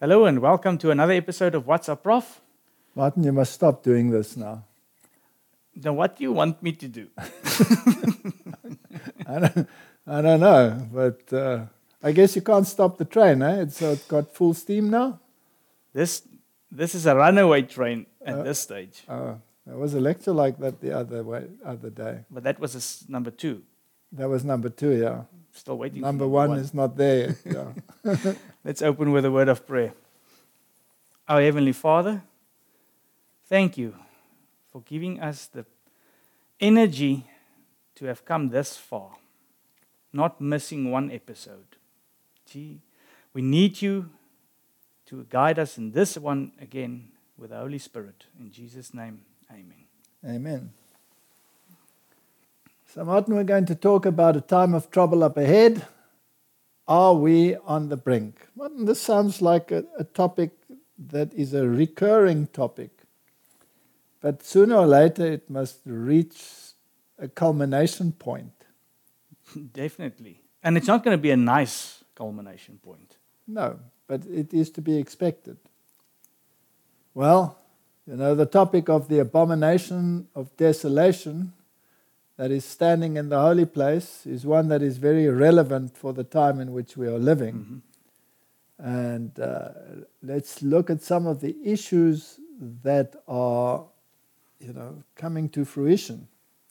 Hello and welcome to another episode of What's Up, Prof? Martin, you must stop doing this now. Now, what do you want me to do? I don't know, but I guess you can't stop the train, eh? It's got full steam now? This is a runaway train at this stage. There was a lecture like that the other day. But that was number 2. That was number 2, yeah. Still waiting Number for one is not there yet. Yeah. Let's open with a word of prayer. Our Heavenly Father, thank you for giving us the energy to have come this far, not missing one episode. Gee, we need you to guide us in this one again with the Holy Spirit. In Jesus' name, amen. Amen. So Martin, we're going to talk about a time of trouble up ahead. Are we on the brink? Martin, this sounds like a topic that is a recurring topic. But sooner or later it must reach a culmination point. Definitely. And it's not going to be a nice culmination point. No, but it is to be expected. Well, the topic of the abomination of desolation that is standing in the holy place is one that is very relevant for the time in which we are living. Mm-hmm. And let's look at some of the issues that are, coming to fruition.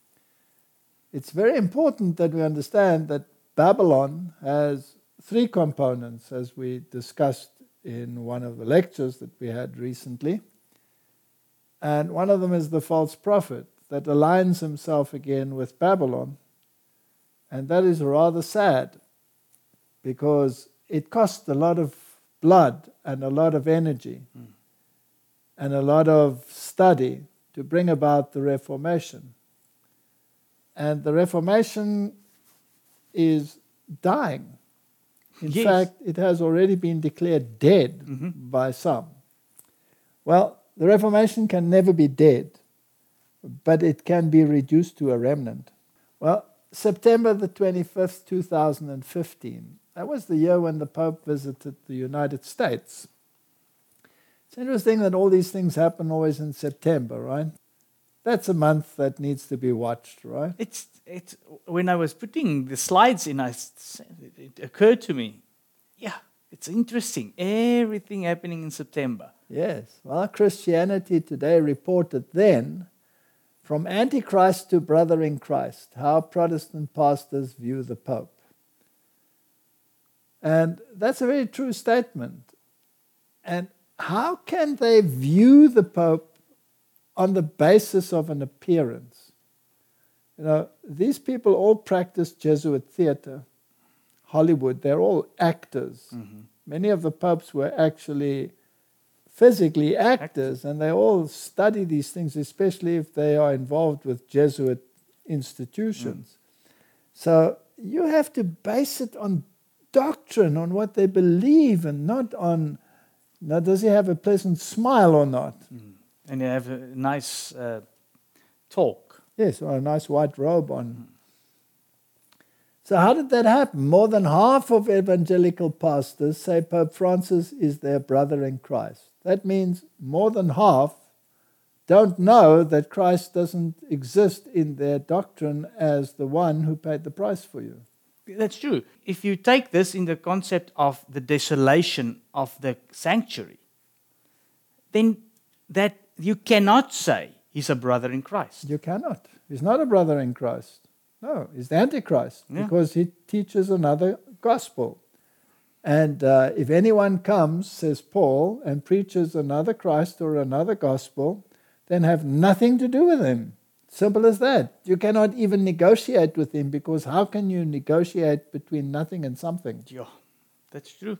It's very important that we understand that Babylon has 3 components, as we discussed in one of the lectures that we had recently. And one of them is the false prophet that aligns himself again with Babylon. And that is rather sad, because it cost a lot of blood and a lot of energy and a lot of study to bring about the Reformation. And the Reformation is dying. In fact, it has already been declared dead by some. Well, the Reformation can never be dead, but it can be reduced to a remnant. Well, September the 25th, 2015, that was the year when the Pope visited the United States. It's interesting that all these things happen always in September, right? That's a month that needs to be watched, right? It's when I was putting the slides in, it occurred to me, it's interesting. Everything happening in September. Yes. Well, Christianity Today reported then, from Antichrist to brother in Christ, how Protestant pastors view the Pope. And that's a very true statement. And how can they view the Pope on the basis of an appearance? These people all practice Jesuit theater, Hollywood. They're all actors. Mm-hmm. Many of the popes were actually physically actors, and they all study these things, especially if they are involved with Jesuit institutions. So you have to base it on doctrine, on what they believe, and not on, now, does he have a pleasant smile or not? And you have a nice talk. Yes, or a nice white robe on. So how did that happen? More than half of evangelical pastors say Pope Francis is their brother in Christ. That means more than half don't know that Christ doesn't exist in their doctrine as the one who paid the price for you. That's true. If you take this in the concept of the desolation of the sanctuary, then that you cannot say he's a brother in Christ. You cannot. He's not a brother in Christ. No, he's the Antichrist, because he teaches another gospel. And if anyone comes, says Paul, and preaches another Christ or another gospel, then have nothing to do with him. Simple as that. You cannot even negotiate with him, because how can you negotiate between nothing and something? Yeah, that's true.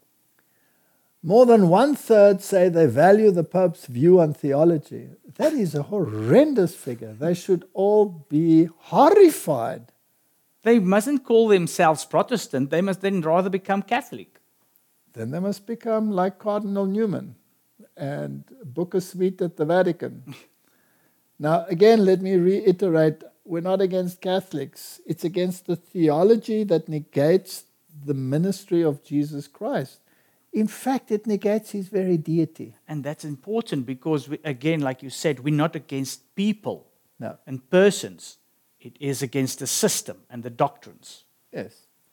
More than 1/3 say they value the Pope's view on theology. That is a horrendous figure. They should all be horrified. They mustn't call themselves Protestant. They must then rather become Catholic. Then they must become like Cardinal Newman and book a suite at the Vatican. Now, again, let me reiterate, we're not against Catholics. It's against the theology that negates the ministry of Jesus Christ. In fact, it negates his very deity. And that's important because, again, like you said, we're not against people No. and persons. It is against the system and the doctrines. Yes.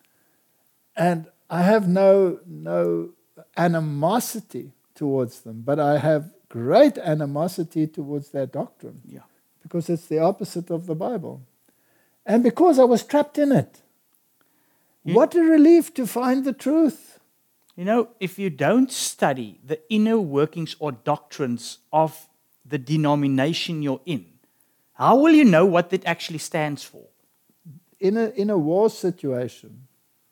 And I have no animosity towards them, but I have great animosity towards their doctrine. Yeah. Because it's the opposite of the Bible. And because I was trapped in it. What a relief to find the truth. You know, if you don't study the inner workings or doctrines of the denomination you're in, how will you know what it actually stands for? In a war situation,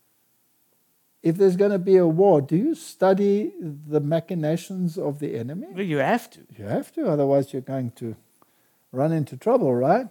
if there's going to be a war, do you study the machinations of the enemy? Well, you have to. You have to, otherwise you're going to run into trouble, right?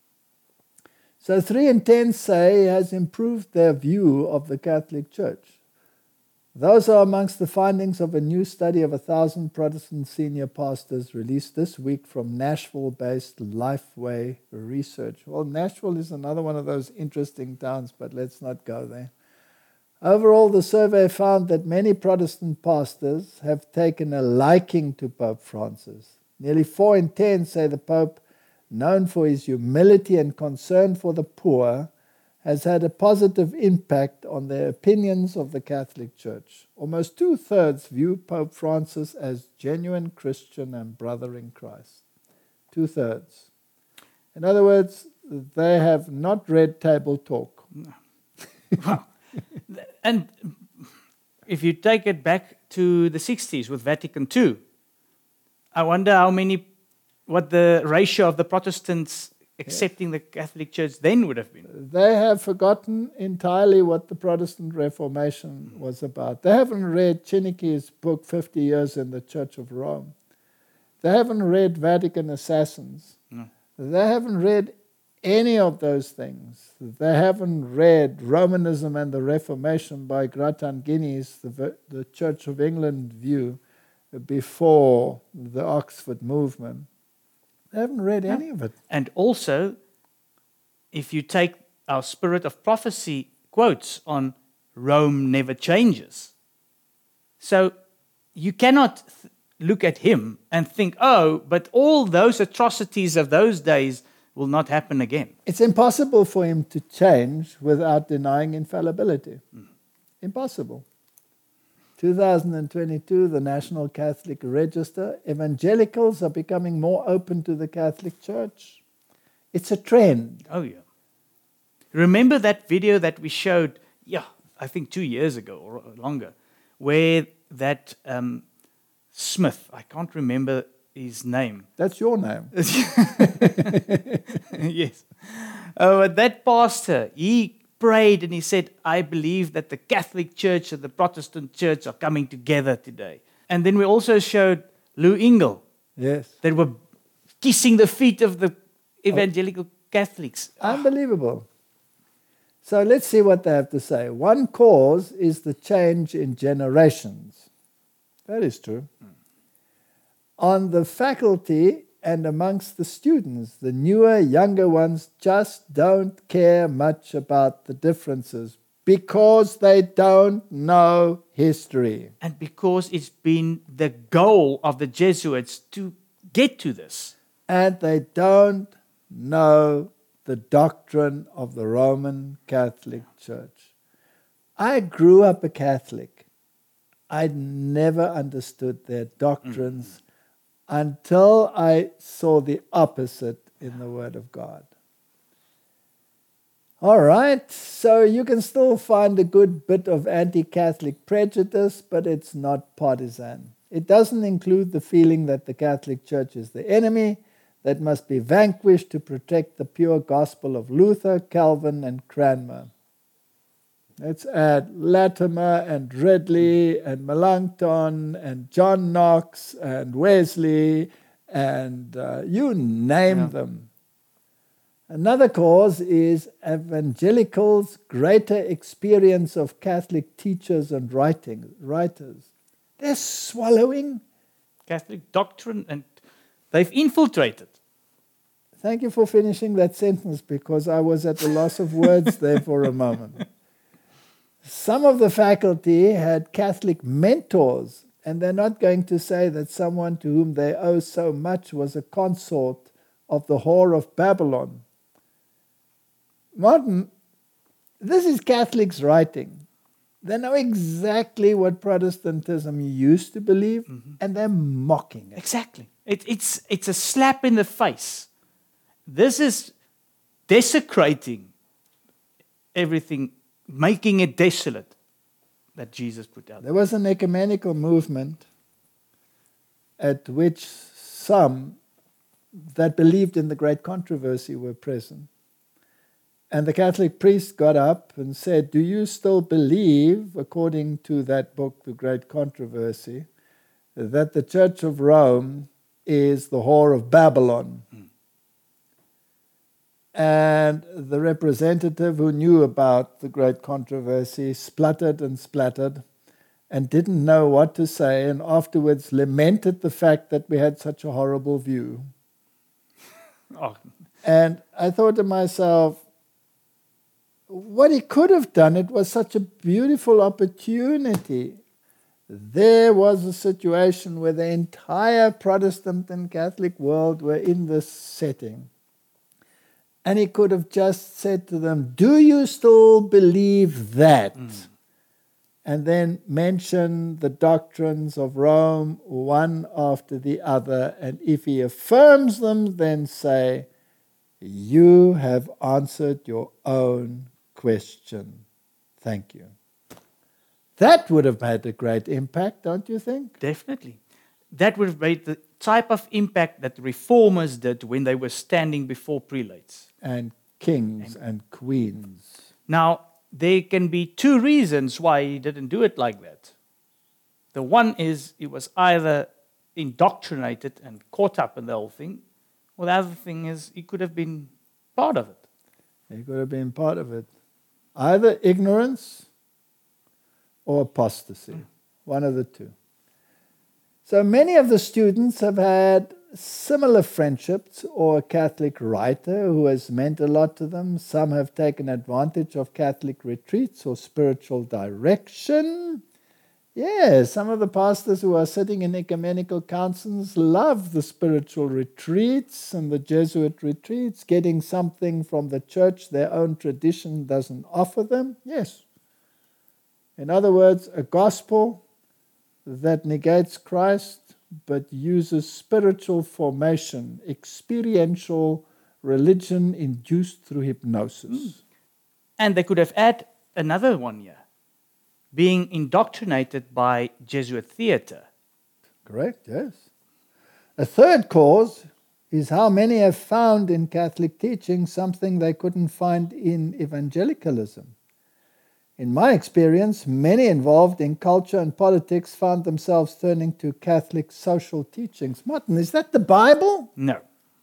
So 3 and 10 say has improved their view of the Catholic Church. Those are amongst the findings of a new study of 1,000 Protestant senior pastors released this week from Nashville-based Lifeway Research. Well, Nashville is another one of those interesting towns, but let's not go there. Overall, the survey found that many Protestant pastors have taken a liking to Pope Francis. Nearly 4 in 10 say the Pope, known for his humility and concern for the poor, has had a positive impact on their opinions of the Catholic Church. Almost 2/3 view Pope Francis as genuine Christian and brother in Christ. 2/3. In other words, they have not read Table Talk. Wow. And if you take it back to the 60s with Vatican II, I wonder what the ratio of the Protestants accepting the Catholic Church then would have been. They have forgotten entirely what the Protestant Reformation was about. They haven't read Chinike's book, 50 Years in the Church of Rome. They haven't read Vatican Assassins. No. They haven't read any of those things. They haven't read Romanism and the Reformation by Gratan Guinness, the Church of England view, before the Oxford movement. They haven't read any of it. And also, if you take our Spirit of Prophecy quotes on Rome never changes. So you cannot look at him and think, oh, but all those atrocities of those days will not happen again. It's impossible for him to change without denying infallibility. Impossible. 2022, the National Catholic Register, evangelicals are becoming more open to the Catholic Church. It's a trend. Oh, yeah. Remember that video that we showed, I think 2 years ago or longer, where that Smith, I can't remember his name. That's your name. Yes. That pastor, he prayed and he said, I believe that the Catholic Church and the Protestant Church are coming together today. And then we also showed Lou Engle. Yes. They were kissing the feet of the evangelical Catholics. Unbelievable. So let's see what they have to say. One cause is the change in generations. That is true. On the faculty and amongst the students, the newer, younger ones just don't care much about the differences because they don't know history. And because it's been the goal of the Jesuits to get to this. And they don't know the doctrine of the Roman Catholic Church. I grew up a Catholic. I never understood their doctrines until I saw the opposite in the Word of God. All right, so you can still find a good bit of anti-Catholic prejudice, but it's not partisan. It doesn't include the feeling that the Catholic Church is the enemy that must be vanquished to protect the pure gospel of Luther, Calvin, and Cranmer. Let's add Latimer and Ridley and Melanchthon and John Knox and Wesley and you name them. Another cause is evangelicals' greater experience of Catholic teachers and writers. They're swallowing Catholic doctrine and they've infiltrated. Thank you for finishing that sentence because I was at a loss of words there for a moment. Some of the faculty had Catholic mentors, and they're not going to say that someone to whom they owe so much was a consort of the whore of Babylon. Martin, this is Catholics writing. They know exactly what Protestantism used to believe, and they're mocking it. Exactly. It's a slap in the face. This is desecrating everything, making it desolate that Jesus put out. There was an ecumenical movement at which some that believed in the Great Controversy were present. And the Catholic priest got up and said, do you still believe, according to that book, The Great Controversy, that the Church of Rome is the whore of Babylon? And the representative who knew about the Great Controversy spluttered and splattered and didn't know what to say, and afterwards lamented the fact that we had such a horrible view. Oh. And I thought to myself, what he could have done, it was such a beautiful opportunity. There was a situation where the entire Protestant and Catholic world were in this setting. And he could have just said to them, do you still believe that? And then mention the doctrines of Rome one after the other. And if he affirms them, then say, you have answered your own question. Thank you. That would have had a great impact, don't you think? Definitely. That would have made the type of impact that the reformers did when they were standing before prelates. And kings and queens. Now, there can be two reasons why he didn't do it like that. The one is he was either indoctrinated and caught up in the whole thing, or the other thing is he could have been part of it. He could have been part of it. Either ignorance or apostasy. One of the two. So many of the students have had similar friendships or a Catholic writer who has meant a lot to them. Some have taken advantage of Catholic retreats or spiritual direction. Yes, some of the pastors who are sitting in ecumenical councils love the spiritual retreats and the Jesuit retreats, getting something from the church their own tradition doesn't offer them. Yes. In other words, a gospel that negates Christ but uses spiritual formation, experiential religion induced through hypnosis. And they could have added another one here, being indoctrinated by Jesuit theatre. Correct, yes. A third cause is how many have found in Catholic teaching something they couldn't find in evangelicalism. In my experience, many involved in culture and politics found themselves turning to Catholic social teachings. Martin, is that the Bible? No,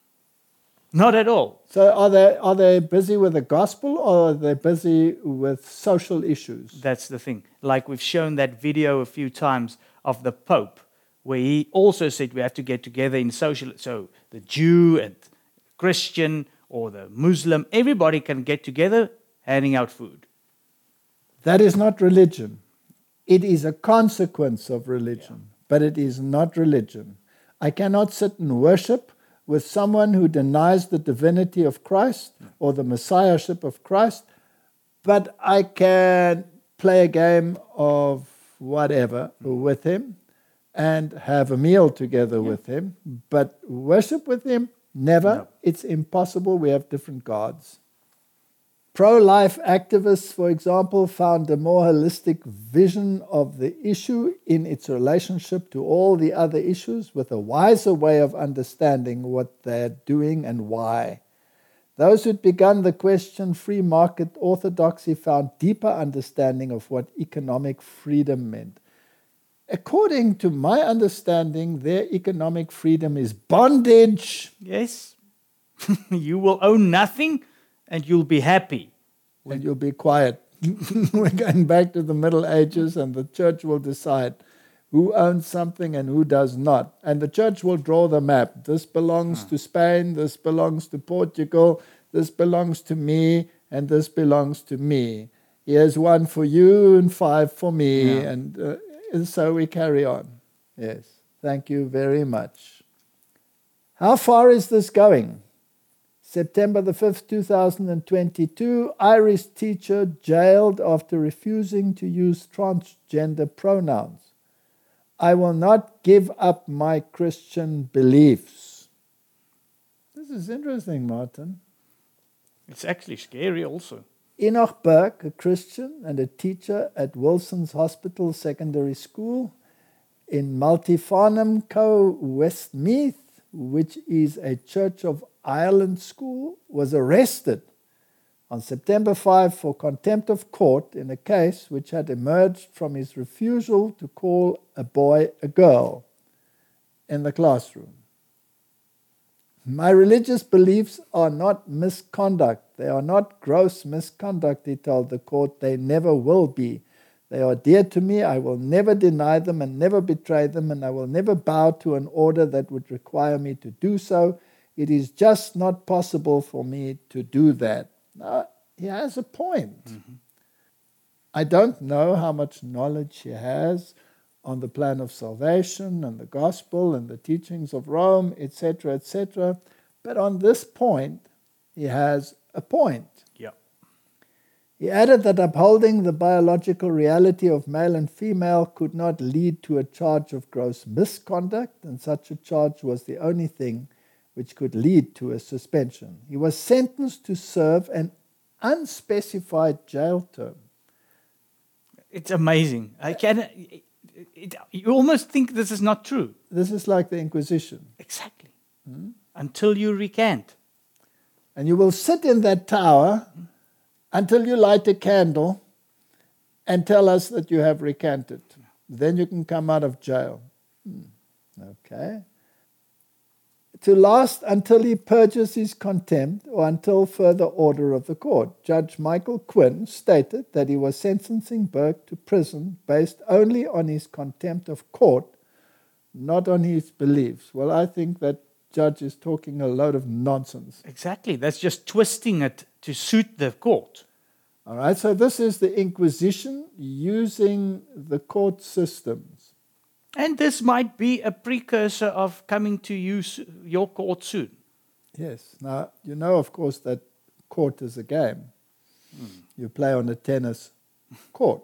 not at all. So are they busy with the gospel, or are they busy with social issues? That's the thing. Like we've shown that video a few times of the Pope, where he also said we have to get together in social. So the Jew and Christian or the Muslim, everybody can get together handing out food. That is not religion. It is a consequence of religion, but it is not religion. I cannot sit and worship with someone who denies the divinity of Christ or the messiahship of Christ, but I can play a game of whatever with him and have a meal together with him, but worship with him, never. No. It's impossible. We have different gods. Pro-life activists, for example, found a more holistic vision of the issue in its relationship to all the other issues, with a wiser way of understanding what they're doing and why. Those who'd begun the question free market orthodoxy found deeper understanding of what economic freedom meant. According to my understanding, their economic freedom is bondage. Yes, you will own nothing and you'll be happy. And you'll be quiet. We're going back to the Middle Ages, and the church will decide who owns something and who does not. And the church will draw the map. This belongs to Spain, this belongs to Portugal, this belongs to me, and this belongs to me. Here's 1 for you and 5 for me. Yeah. And so we carry on. Yes. Thank you very much. How far is this going? September the 5th, 2022, Irish teacher jailed after refusing to use transgender pronouns. I will not give up my Christian beliefs. This is interesting, Martin. It's actually scary also. Enoch Burke, a Christian and a teacher at Wilson's Hospital Secondary School in Multyfarnham Co, Westmeath, which is a Church of Ireland school, was arrested on September 5 for contempt of court in a case which had emerged from his refusal to call a boy a girl in the classroom. My religious beliefs are not misconduct. They are not gross misconduct, he told the court. They never will be. They are dear to me. I will never deny them and never betray them, and I will never bow to an order that would require me to do so. It is just not possible for me to do that. Now, he has a point. Mm-hmm. I don't know how much knowledge he has on the plan of salvation and the gospel and the teachings of Rome, etc., etc. But on this point, he has a point. Yeah. He added that upholding the biological reality of male and female could not lead to a charge of gross misconduct, and such a charge was the only thing which could lead to a suspension. He was sentenced to serve an unspecified jail term. It's amazing. You almost think this is not true. This is like the Inquisition. Exactly. Until you recant. And you will sit in that tower until you light a candle and tell us that you have recanted. Then you can come out of jail. Okay. To last until he purges his contempt or until further order of the court. Judge Michael Quinn stated that he was sentencing Burke to prison based only on his contempt of court, not on his beliefs. Well, I think that judge is talking a load of nonsense. Exactly. That's just twisting it to suit the court. All right, so this is the Inquisition using the court systems. And this might be a precursor of coming to your court soon. Yes. Now, you know, of course, that court is a game. You play on a tennis court.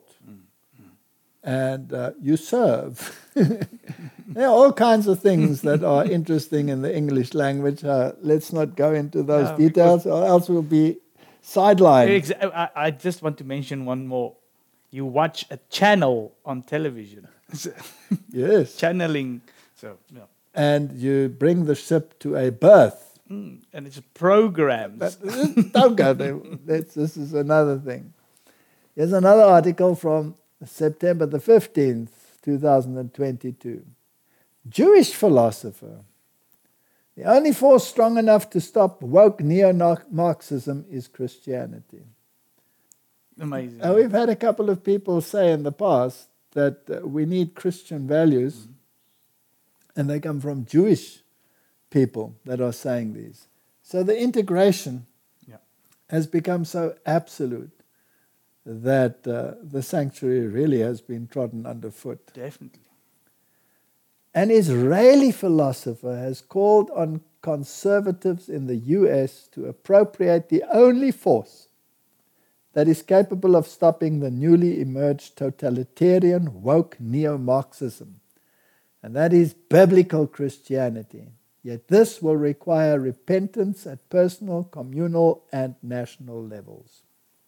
And you serve. There are all kinds of things that are interesting in the English language. Let's not go into those details, or else we'll be sidelined. I just want to mention one more. You watch a channel on television. Yes. Channeling. So, yeah. And you bring the ship to a berth. And it's programs. Don't go there. This is another thing. Here's another article from September the 15th, 2022. Jewish philosopher. The only force strong enough to stop woke neo-Marxism is Christianity. Amazing. We've had a couple of people say in the past that we need Christian values, and they come from Jewish people that are saying these. So the integration has become so absolute that the sanctuary really has been trodden underfoot. Definitely. An Israeli philosopher has called on conservatives in the US to appropriate the only force that is capable of stopping the newly emerged totalitarian woke neo-Marxism, and that is biblical Christianity. Yet this will require repentance at personal, communal, and national levels.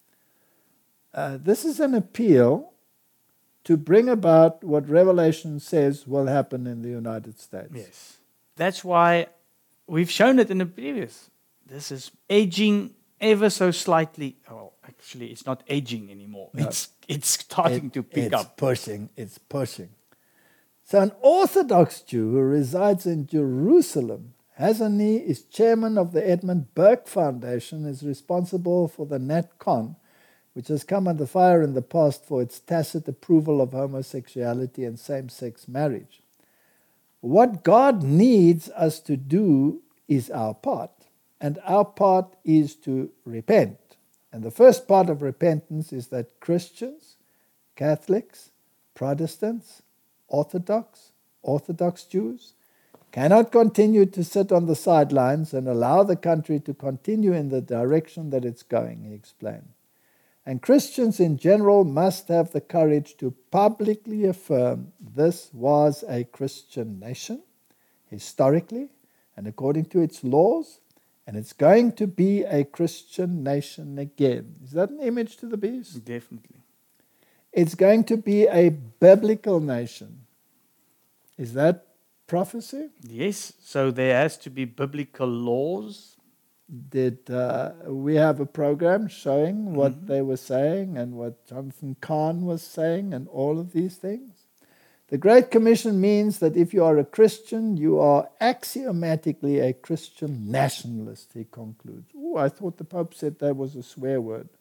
This is an appeal to bring about what Revelation says will happen in the United States. Yes. That's why we've shown it in the previous. This is aging ever so slightly. Well, actually, it's not aging anymore. No. It's starting to pick up. It's pushing. So an Orthodox Jew who resides in Jerusalem, Hazani, is chairman of the Edmund Burke Foundation, is responsible for the NatCon, which has come under fire in the past for its tacit approval of homosexuality and same-sex marriage. What God needs us to do is our part, and our part is to repent. And the first part of repentance is that Christians, Catholics, Protestants, Orthodox Jews, cannot continue to sit on the sidelines and allow the country to continue in the direction that it's going, he explained. And Christians in general must have the courage to publicly affirm this was a Christian nation, historically, and according to its laws, and it's going to be a Christian nation again. Is that an image to the beast? Definitely. It's going to be a biblical nation. Is that prophecy? Yes, so there has to be biblical laws. Did we have a program showing what they were saying and what Jonathan Kahn was saying and all of these things? The Great Commission means that if you are a Christian, you are axiomatically a Christian nationalist, he concludes. Oh, I thought the Pope said that was a swear word.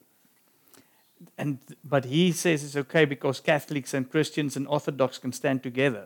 But he says it's okay because Catholics and Christians and Orthodox can stand together.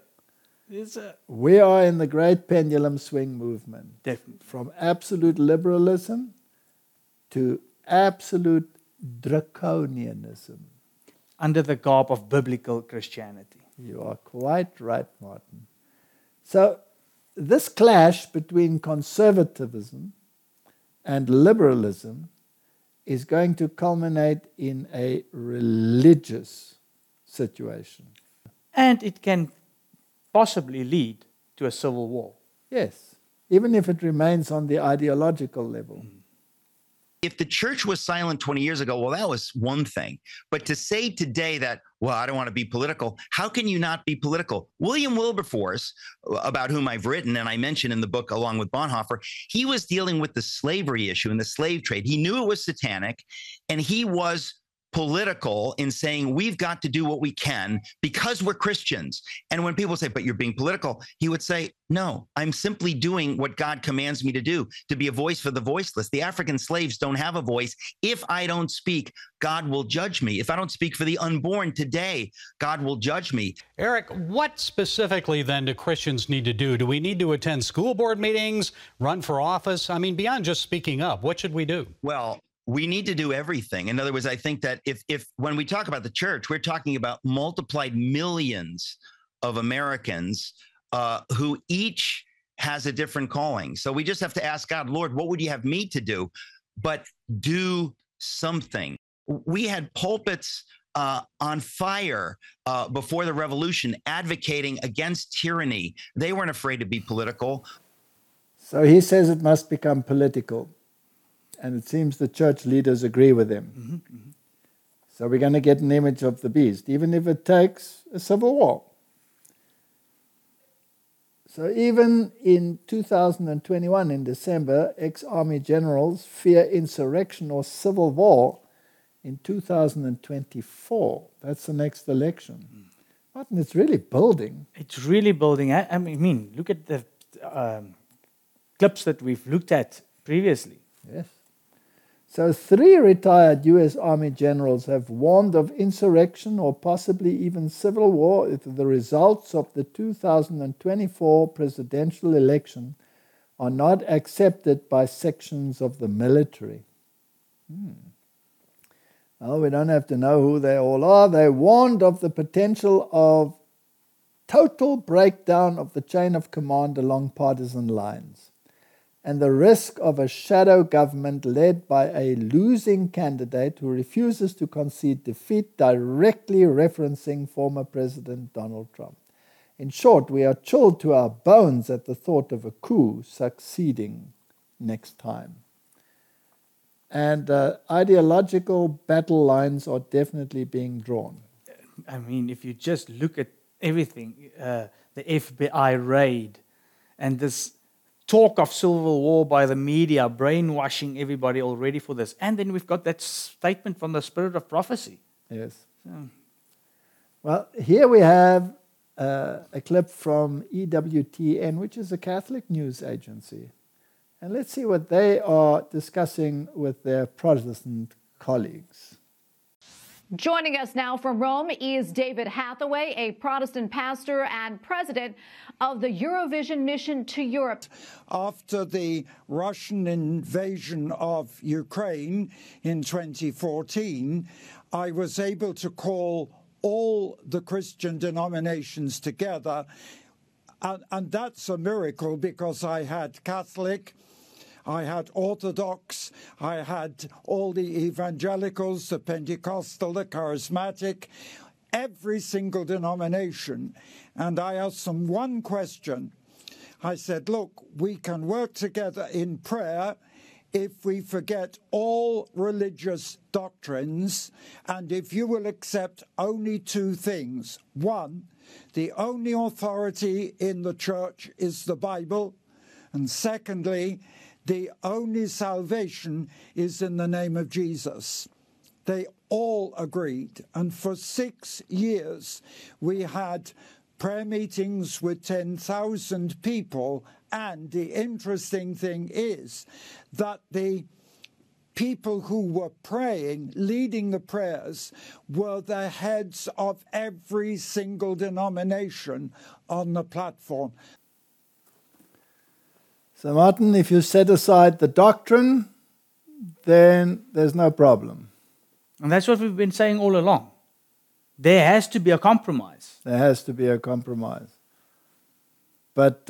We are in the great pendulum swing movement. Definitely. From absolute liberalism to absolute draconianism. Under the garb of biblical Christianity. You are quite right, Martin. So this clash between conservatism and liberalism is going to culminate in a religious situation. And it can possibly lead to a civil war. Yes, even if it remains on the ideological level. If the church was silent 20 years ago, well, that was one thing. But to say today that, well, I don't want to be political, how can you not be political? William Wilberforce, about whom I've written and I mentioned in the book along with Bonhoeffer, he was dealing with the slavery issue and the slave trade. He knew it was satanic, and he was political in saying we've got to do what we can because we're Christians. And when people say, but you're being political, he would say, no, I'm simply doing what God commands me to do, to be a voice for the voiceless. The African slaves don't have a voice. If I don't speak, God will judge me. If I don't speak for the unborn today, God will judge me. Eric, what specifically then do Christians need to do? Do we need to attend school board meetings, run for office? I mean, beyond just speaking up, what should we do? Well, we need to do everything. In other words, I think that if when we talk about the church, we're talking about multiplied millions of Americans who each has a different calling. So we just have to ask God, Lord, what would you have me to do? But do something. We had pulpits on fire before the revolution, advocating against tyranny. They weren't afraid to be political. So he says it must become political. And it seems the church leaders agree with him. So we're going to get an image of the beast, even if it takes a civil war. So even in 2021, in December, ex-army generals fear insurrection or civil war in 2024. That's the next election. Martin, it's really building. It's really building. I mean, look at the clips that we've looked at previously. Yes. So 3 retired U.S. Army generals have warned of insurrection or possibly even civil war if the results of the 2024 presidential election are not accepted by sections of the military. Well, we don't have to know who they all are. They warned of the potential of total breakdown of the chain of command along partisan lines, and the risk of a shadow government led by a losing candidate who refuses to concede defeat, directly referencing former President Donald Trump. In short, we are chilled to our bones at the thought of a coup succeeding next time. And ideological battle lines are definitely being drawn. I mean, if you just look at everything, the FBI raid and this talk of civil war by the media, brainwashing everybody already for this. And then we've got that statement from the Spirit of Prophecy. Yes. Well, here we have a clip from EWTN, which is a Catholic news agency. And let's see what they are discussing with their Protestant colleagues. Joining us now from Rome is David Hathaway, a Protestant pastor and president of the Eurovision Mission to Europe. After the Russian invasion of Ukraine in 2014, I was able to call all the Christian denominations together, and that's a miracle because I had Catholic, I had Orthodox, I had all the evangelicals, the Pentecostal, the Charismatic, every single denomination. And I asked them one question. I said, look, we can work together in prayer if we forget all religious doctrines and if you will accept only two things. One, the only authority in the church is the Bible. And secondly, the only salvation is in the name of Jesus. They all agreed. And for 6 years, we had prayer meetings with 10,000 people. And the interesting thing is that the people who were praying, leading the prayers, were the heads of every single denomination on the platform. So, Martin, if you set aside the doctrine, then there's no problem. And that's what we've been saying all along. There has to be a compromise. There has to be a compromise. But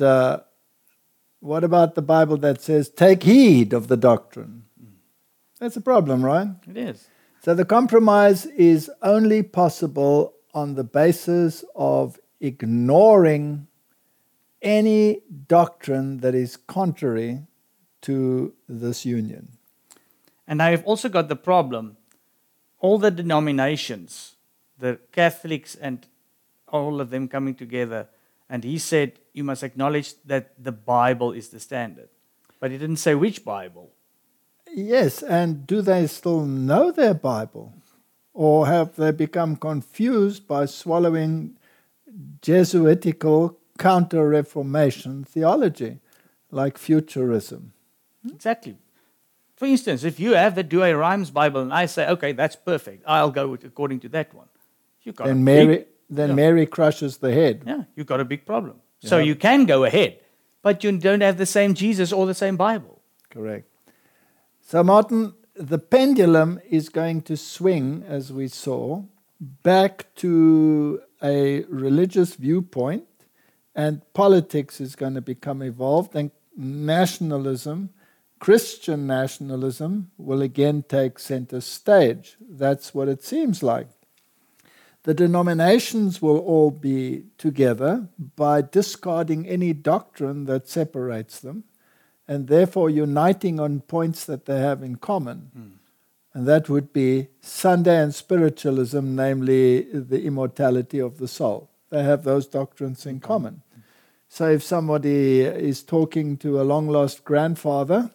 what about the Bible that says, take heed of the doctrine? That's a problem, right? It is. So the compromise is only possible on the basis of ignoring any doctrine that is contrary to this union. And now you've also got the problem, all the denominations, the Catholics and all of them coming together, and he said you must acknowledge that the Bible is the standard. But he didn't say which Bible. Yes, and do they still know their Bible? Or have they become confused by swallowing Jesuitical counter-reformation theology, like futurism? Exactly. For instance, if you have the Douay Rheims Bible and I say, okay, that's perfect, I'll go according to that one. You've got Mary crushes the head. Yeah, you've got a big problem. Yeah. So you can go ahead, but you don't have the same Jesus or the same Bible. Correct. So, Martin, the pendulum is going to swing, as we saw, back to a religious viewpoint, and politics is going to become involved, and nationalism, Christian nationalism, will again take center stage. That's what it seems like. The denominations will all be together by discarding any doctrine that separates them, and therefore uniting on points that they have in common. And that would be Sunday and spiritualism, namely the immortality of the soul. They have those doctrines in common. So if somebody is talking to a long-lost grandfather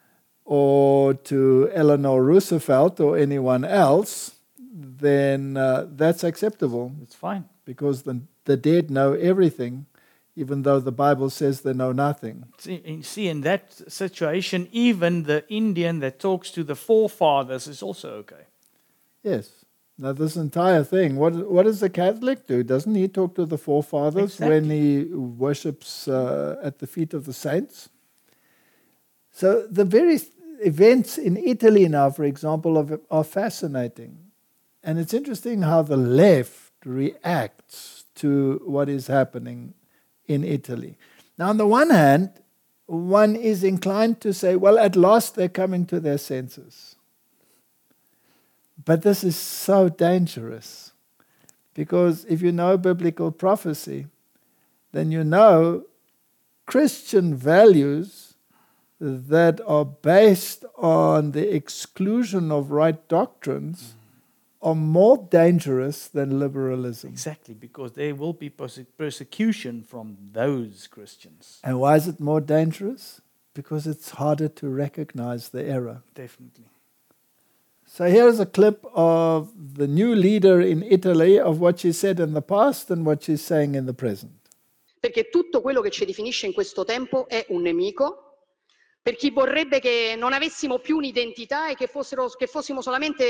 or to Eleanor Roosevelt or anyone else, then that's acceptable. It's fine. Because the dead know everything, even though the Bible says they know nothing. See, in that situation, even the Indian that talks to the forefathers is also okay. Yes. Now, this entire thing, what does the Catholic do? Doesn't he talk to the forefathers when he worships at the feet of the saints? So the various events in Italy now, for example, are fascinating. And it's interesting how the left reacts to what is happening in Italy. Now, on the one hand, one is inclined to say, well, at last they're coming to their senses. But this is so dangerous, because if you know biblical prophecy, then you know Christian values that are based on the exclusion of right doctrines are more dangerous than liberalism. Exactly, because there will be persecution from those Christians. And why is it more dangerous? Because it's harder to recognize the error. Definitely. So here's a clip of the new leader in Italy, of what she said in the past and what she's saying in the present. Perché tutto quello che ci definisce in questo tempo è un nemico, per chi vorrebbe che non avessimo più un'identità e che fossimo solamente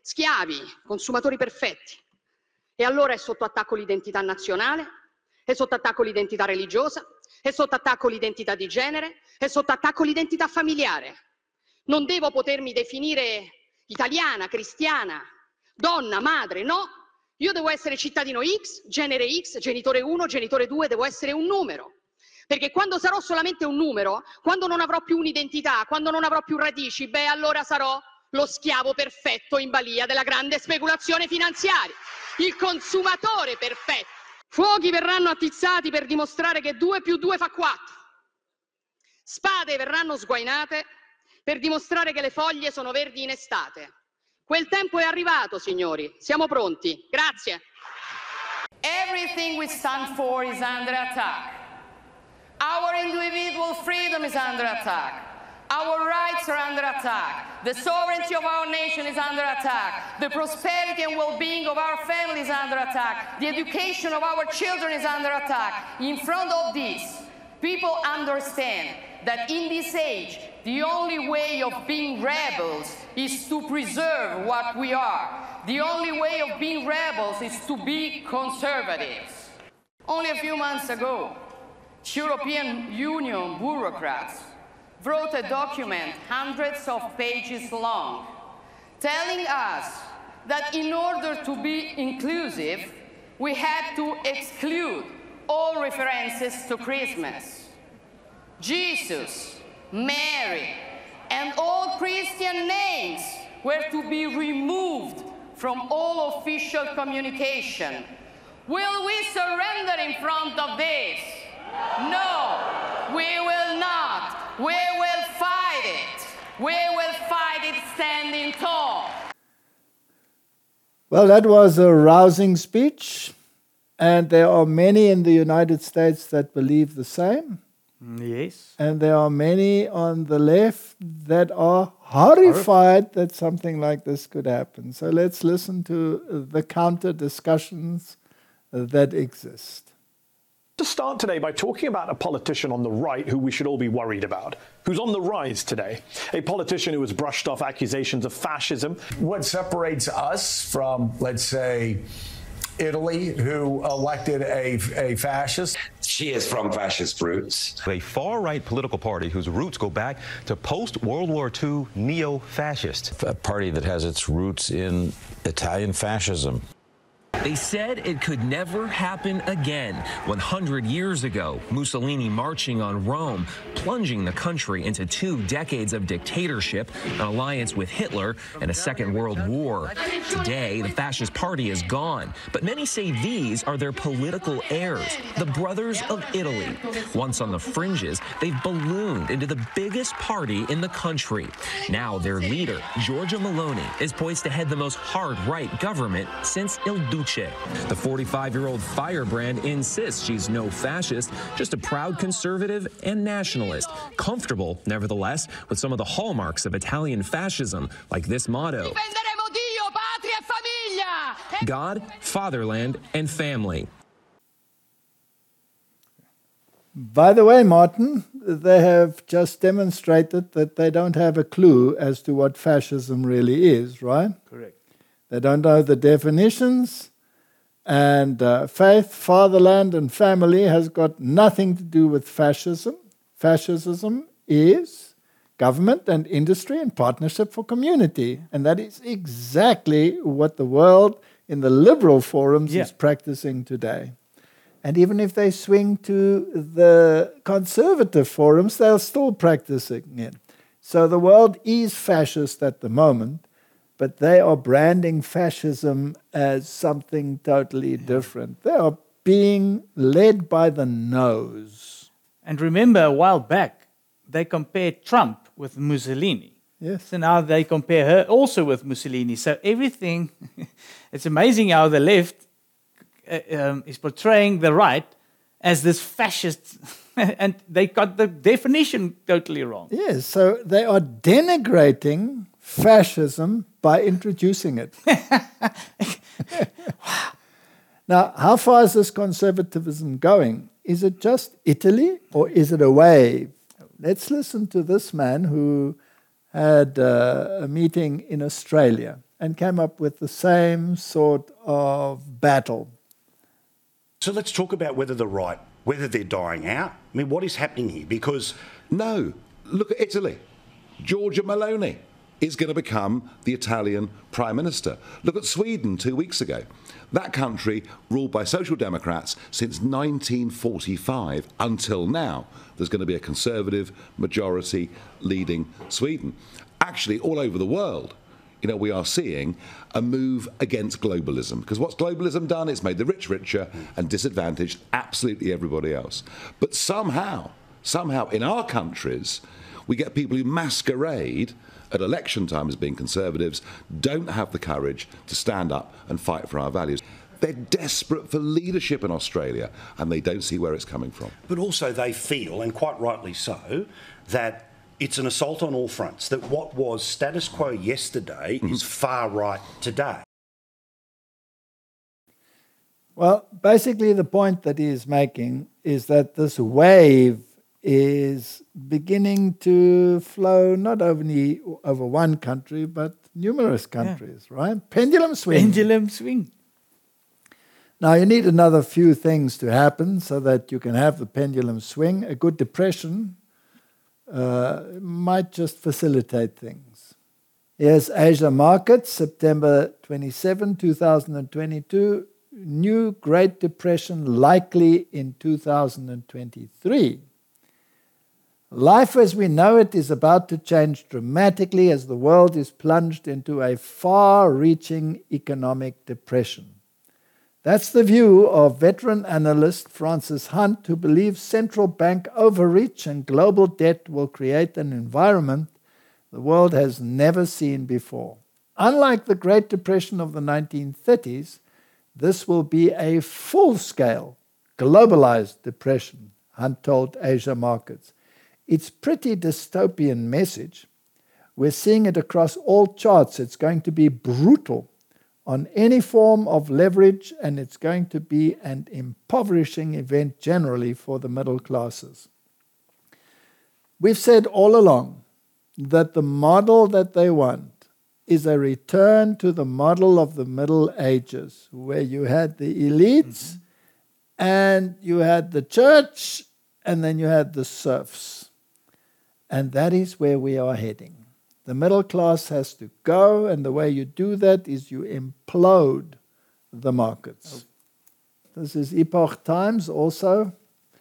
schiavi, consumatori perfetti. E allora è sotto attacco l'identità nazionale, è sotto attacco l'identità religiosa, è sotto attacco l'identità di genere, è sotto attacco l'identità familiare. Non devo potermi definire italiana, cristiana, donna, madre, no. Io devo essere cittadino X, genere X, genitore 1, genitore 2, devo essere un numero. Perché quando sarò solamente un numero, quando non avrò più un'identità, quando non avrò più radici, beh, allora sarò lo schiavo perfetto in balia della grande speculazione finanziaria, il consumatore perfetto. Fuochi verranno attizzati per dimostrare che 2 più 2 fa 4. Spade verranno sguainate per dimostrare che le foglie sono verdi in estate. Quel tempo è arrivato, signori. Siamo pronti. Grazie. Everything we stand for is under attack. Our individual freedom is under attack. Our rights are under attack. The sovereignty of our nation is under attack. The prosperity and well-being of our families is under attack. The education of our children is under attack. In front of this, people understand that in this age, the only way of being rebels is to preserve what we are. The only way of being rebels is to be conservatives. Only a few months ago, European Union bureaucrats wrote a document hundreds of pages long, telling us that in order to be inclusive, we had to exclude all references to Christmas. Jesus, Mary, and all Christian names were to be removed from all official communication. Will we surrender in front of this? No, we will not. We will fight it. We will fight it standing tall. Well, that was a rousing speech, and there are many in the United States that believe the same. Yes. And there are many on the left that are horrified that something like this could happen. So let's listen to the counter discussions that exist. To start today by talking about a politician on the right who we should all be worried about, who's on the rise today. A politician who has brushed off accusations of fascism. What separates us from, let's say, Italy, who elected a fascist? She is from fascist roots. A far-right political party whose roots go back to post-World War II neo-fascist. A party that has its roots in Italian fascism. They said it could never happen again. 100 years ago, Mussolini marching on Rome, plunging the country into 2 decades of dictatorship, an alliance with Hitler, and a Second World War. Today, the fascist party is gone, but many say these are their political heirs, the Brothers of Italy. Once on the fringes, they've ballooned into the biggest party in the country. Now their leader, Giorgia Meloni, is poised to head the most hard-right government since Il Duce. The 45-year-old firebrand insists she's no fascist, just a proud conservative and nationalist, comfortable, nevertheless, with some of the hallmarks of Italian fascism, like this motto: God, fatherland, and family. By the way, Martin, they have just demonstrated that they don't have a clue as to what fascism really is, right? Correct. They don't know the definitions. And faith, fatherland, and family has got nothing to do with fascism. Fascism is government and industry in partnership for community. And that is exactly what the world in the liberal forums is practicing today. And even if they swing to the conservative forums, they're still practicing it. So the world is fascist at the moment, but they are branding fascism as something totally different. They are being led by the nose. And remember, a while back, they compared Trump with Mussolini. Yes. So now they compare her also with Mussolini. So everything, it's amazing how the left is portraying the right as this fascist, and they got the definition totally wrong. Yes, so they are denigrating fascism by introducing it. Now, how far is this conservatism going? Is it just Italy, or is it a wave? Let's listen to this man who had a meeting in Australia. and came up with the same sort of battle. So let's talk about whether the right, whether they're dying out. I mean, what is happening here? Because no, look at Italy. Giorgia Meloni is going to become the Italian Prime Minister. Look at Sweden 2 weeks ago. That country ruled by Social Democrats since 1945 until now. There's going to be a Conservative majority leading Sweden. Actually, all over the world, we are seeing a move against globalism. Because what's globalism done? It's made the rich richer and disadvantaged absolutely everybody else. But somehow in our countries, we get people who masquerade at election time as being conservatives, don't have the courage to stand up and fight for our values. They're desperate for leadership in Australia, and they don't see where it's coming from. But also they feel, and quite rightly so, that it's an assault on all fronts, that what was status quo yesterday is far right today. Well, basically the point that he is making is that this wave is beginning to flow not only over one country, but numerous countries, right? Pendulum swing. Pendulum swing. Now, you need another few things to happen so that you can have the pendulum swing. A good depression might just facilitate things. Here's Asia Markets, September 27, 2022. New Great Depression likely in 2023. Life as we know it is about to change dramatically as the world is plunged into a far-reaching economic depression. That's the view of veteran analyst Francis Hunt, who believes central bank overreach and global debt will create an environment the world has never seen before. Unlike the Great Depression of the 1930s, this will be a full-scale, globalized depression, Hunt told Asia Markets. It's pretty dystopian message. We're seeing it across all charts. It's going to be brutal on any form of leverage, and it's going to be an impoverishing event generally for the middle classes. We've said all along that the model that they want is a return to the model of the Middle Ages, where you had the elites, and you had the church, and then you had the serfs. And that is where we are heading. The middle class has to go, and the way you do that is you implode the markets. This is Epoch Times also.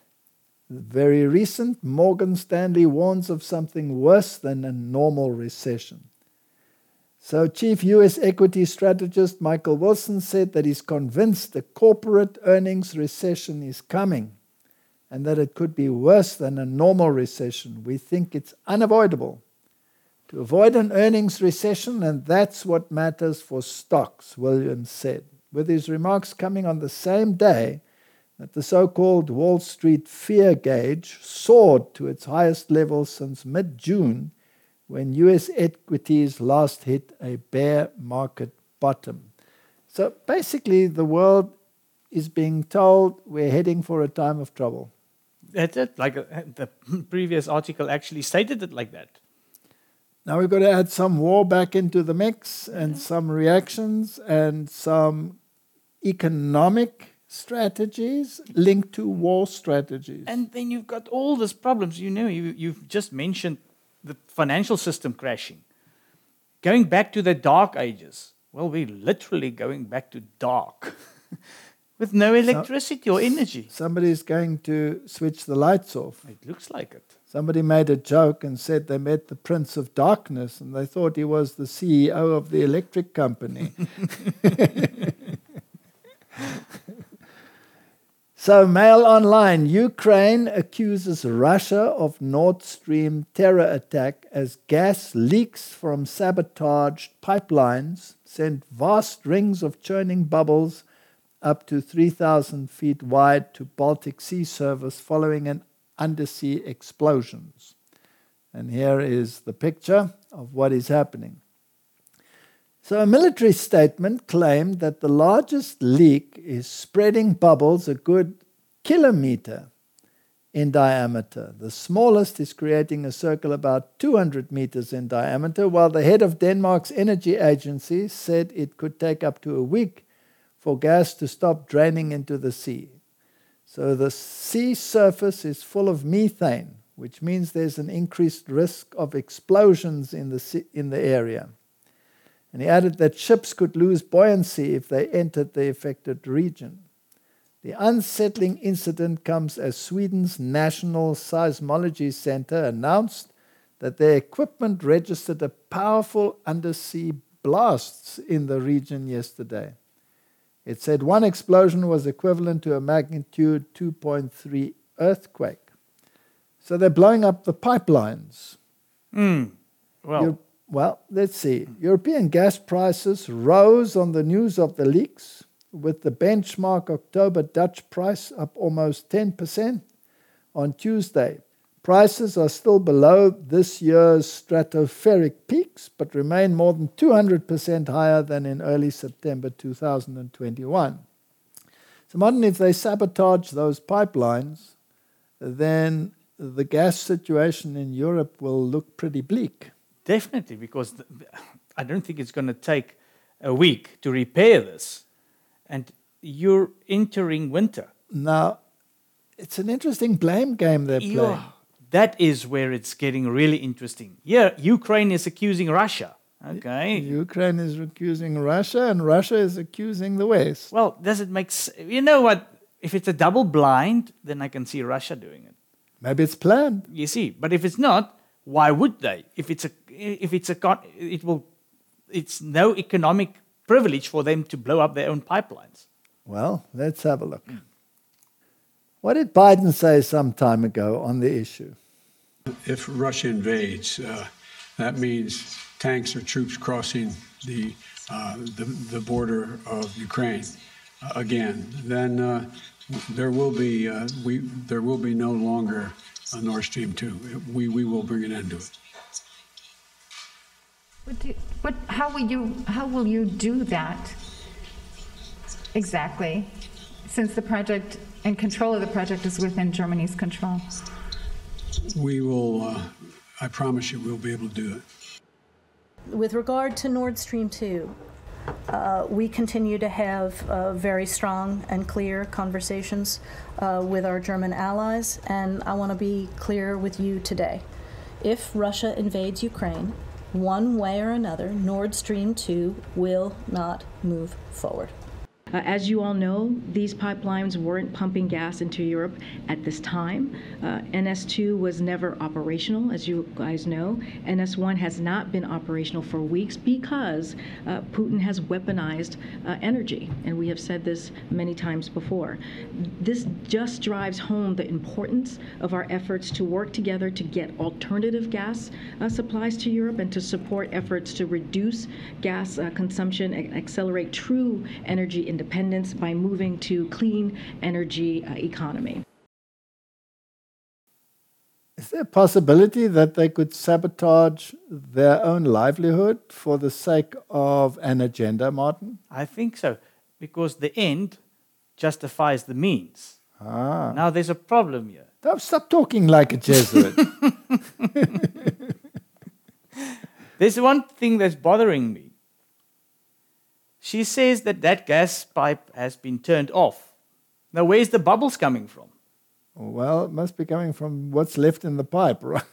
Very recent, Morgan Stanley warns of something worse than a normal recession. So chief U.S. equity strategist Michael Wilson said that he's convinced the corporate earnings recession is coming, and that it could be worse than a normal recession. We think it's unavoidable to avoid an earnings recession, and that's what matters for stocks, Williams said, with his remarks coming on the same day that the so-called Wall Street fear gauge soared to its highest level since mid-June, when U.S. equities last hit a bear market bottom. So basically, the world is being told we're heading for a time of trouble. That's it. Like the previous article actually stated it like that. Now we've got to add some war back into the mix, and some reactions, and some economic strategies linked to war strategies. And then you've got all these problems. You've just mentioned the financial system crashing. Going back to the dark ages. Well, we're literally going back to dark. With no electricity or energy. Somebody's going to switch the lights off. It looks like it. Somebody made a joke and said they met the Prince of Darkness, and they thought he was the CEO of the electric company. So, Mail Online, Ukraine accuses Russia of Nord Stream terror attack as gas leaks from sabotaged pipelines sent vast rings of churning bubbles up to 3,000 feet wide to Baltic Sea service following an undersea explosions. And here is the picture of what is happening. So a military statement claimed that the largest leak is spreading bubbles a good kilometer in diameter. The smallest is creating a circle about 200 meters in diameter, while the head of Denmark's energy agency said it could take up to a week for gas to stop draining into the sea. So the sea surface is full of methane, which means there's an increased risk of explosions in the area. And he added that ships could lose buoyancy if they entered the affected region. The unsettling incident comes as Sweden's National Seismology Center announced that their equipment registered a powerful undersea blasts in the region yesterday. It said one explosion was equivalent to a magnitude 2.3 earthquake. So they're blowing up the pipelines. Well, let's see. European gas prices rose on the news of the leaks, with the benchmark October Dutch price up almost 10% on Tuesday. Prices are still below this year's stratospheric peaks, but remain more than 200% higher than in early September 2021. So, Martin, if they sabotage those pipelines, then the gas situation in Europe will look pretty bleak. Definitely, because I don't think it's going to take a week to repair this. And you're entering winter. Now, it's an interesting blame game they're playing. That is where it's getting really interesting. Yeah, Ukraine is accusing Russia. Okay. Ukraine is accusing Russia, and Russia is accusing the West. Well, does it make sense? You know what? If it's a double blind, then I can see Russia doing it. Maybe it's planned. You see, but if it's not, why would they? It's no economic privilege for them to blow up their own pipelines. Well, let's have a look. What did Biden say some time ago on the issue? If Russia invades, that means tanks or troops crossing the border of Ukraine again. Then there will be no longer a Nord Stream 2. We will bring an end to it. How will you do that exactly, since the project and control of the project is within Germany's control? We will, I promise you, we'll be able to do it. With regard to Nord Stream 2, we continue to have very strong and clear conversations with our German allies, and I want to be clear with you today. If Russia invades Ukraine, one way or another, Nord Stream 2 will not move forward. As you all know, these pipelines weren't pumping gas into Europe at this time. NS2 was never operational, as you guys know. NS1 has not been operational for weeks because Putin has weaponized energy, and we have said this many times before. This just drives home the importance of our efforts to work together to get alternative gas supplies to Europe and to support efforts to reduce gas consumption and accelerate true energy independence by moving to clean energy economy. Is there a possibility that they could sabotage their own livelihood for the sake of an agenda, Martin? I think so, because the end justifies the means. Now there's a problem here. Stop talking like a Jesuit. There's one thing that's bothering me. She says that gas pipe has been turned off. Now, where's the bubbles coming from? Well, it must be coming from what's left in the pipe, right?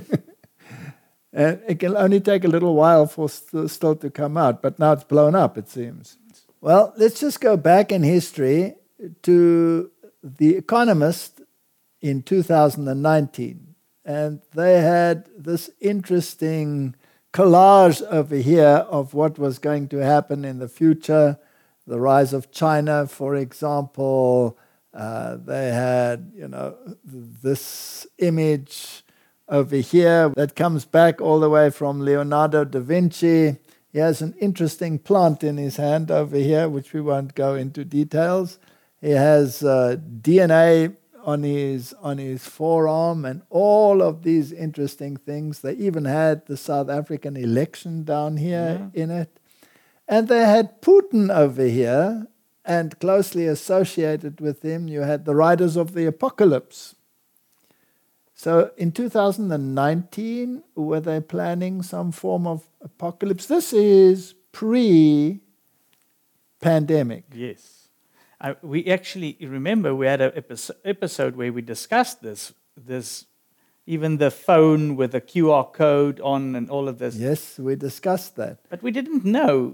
And it can only take a little while for still to come out, but now it's blown up, it seems. Well, let's just go back in history to The Economist in 2019. And they had this interesting collage over here of what was going to happen in the future. The rise of China, for example. They had, this image over here that comes back all the way from Leonardo da Vinci. He has an interesting plant in his hand over here, which we won't go into details. He has DNA on his forearm and all of these interesting things. They even had the South African election down here in it. And they had Putin over here, and closely associated with him, you had the Riders of the Apocalypse. So in 2019, were they planning some form of apocalypse? This is pre-pandemic. Yes. We actually, remember, we had an episode where we discussed this, even the phone with the QR code on and all of this. Yes, we discussed that. But we didn't know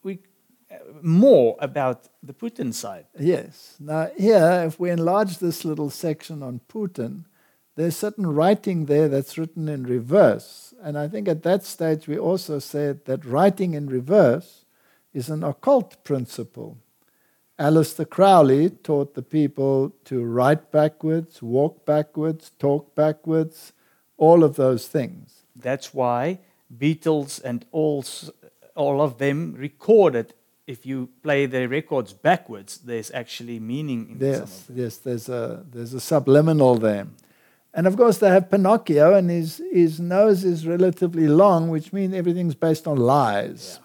more about the Putin side. Yes. Now here, if we enlarge this little section on Putin, there's certain writing there that's written in reverse. And I think at that stage we also said that writing in reverse is an occult principle. Aleister Crowley taught the people to write backwards, walk backwards, talk backwards, all of those things. That's why Beatles and all of them recorded. If you play their records backwards, there's actually meaning in some of them. Yes, there's a subliminal there. And of course they have Pinocchio, and his nose is relatively long, which means everything's based on lies. Yeah.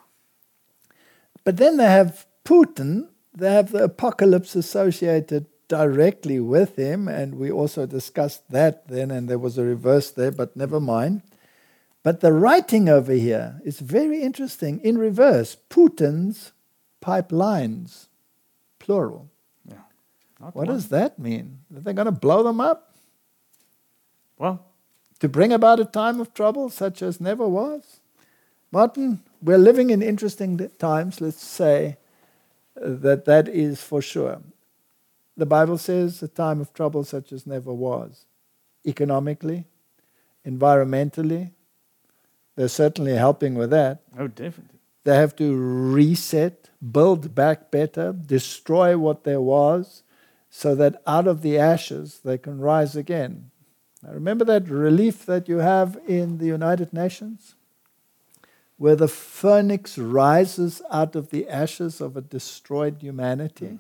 But then they have Putin, they have the apocalypse associated directly with him, and we also discussed that then, and there was a reverse there, but never mind. But the writing over here is very interesting. In reverse, Putin's pipelines, plural. Yeah. What does that mean? Are they going to blow them up? Well, to bring about a time of trouble such as never was? Martin, we're living in interesting times, let's say that is for sure. The Bible says a time of trouble such as never was. Economically, environmentally, they're certainly helping with that. Oh, definitely. They have to reset, build back better, destroy what there was, so that out of the ashes they can rise again. Now, remember that relief that you have in the United Nations? Where the phoenix rises out of the ashes of a destroyed humanity.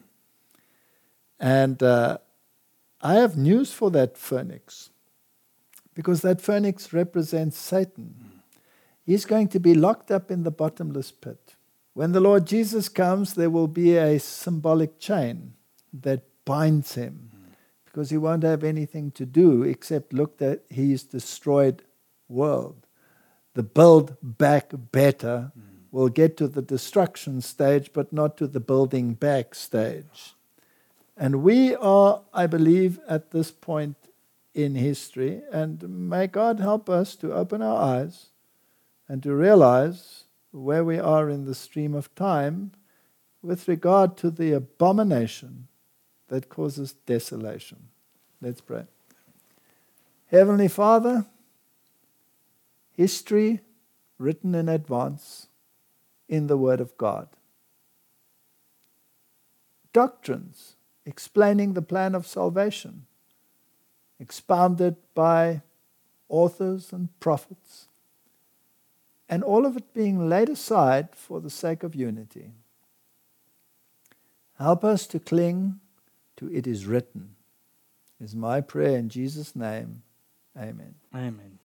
And I have news for that phoenix. Because that phoenix represents Satan. He's going to be locked up in the bottomless pit. When the Lord Jesus comes, there will be a symbolic chain that binds him. Because he won't have anything to do except look at his destroyed world. The build back better will get to the destruction stage, but not to the building back stage. And we are, I believe, at this point in history, and may God help us to open our eyes and to realize where we are in the stream of time with regard to the abomination that causes desolation. Let's pray. Heavenly Father, history written in advance in the Word of God. Doctrines explaining the plan of salvation, expounded by authors and prophets, and all of it being laid aside for the sake of unity. Help us to cling to it is written, is my prayer in Jesus' name. Amen. Amen.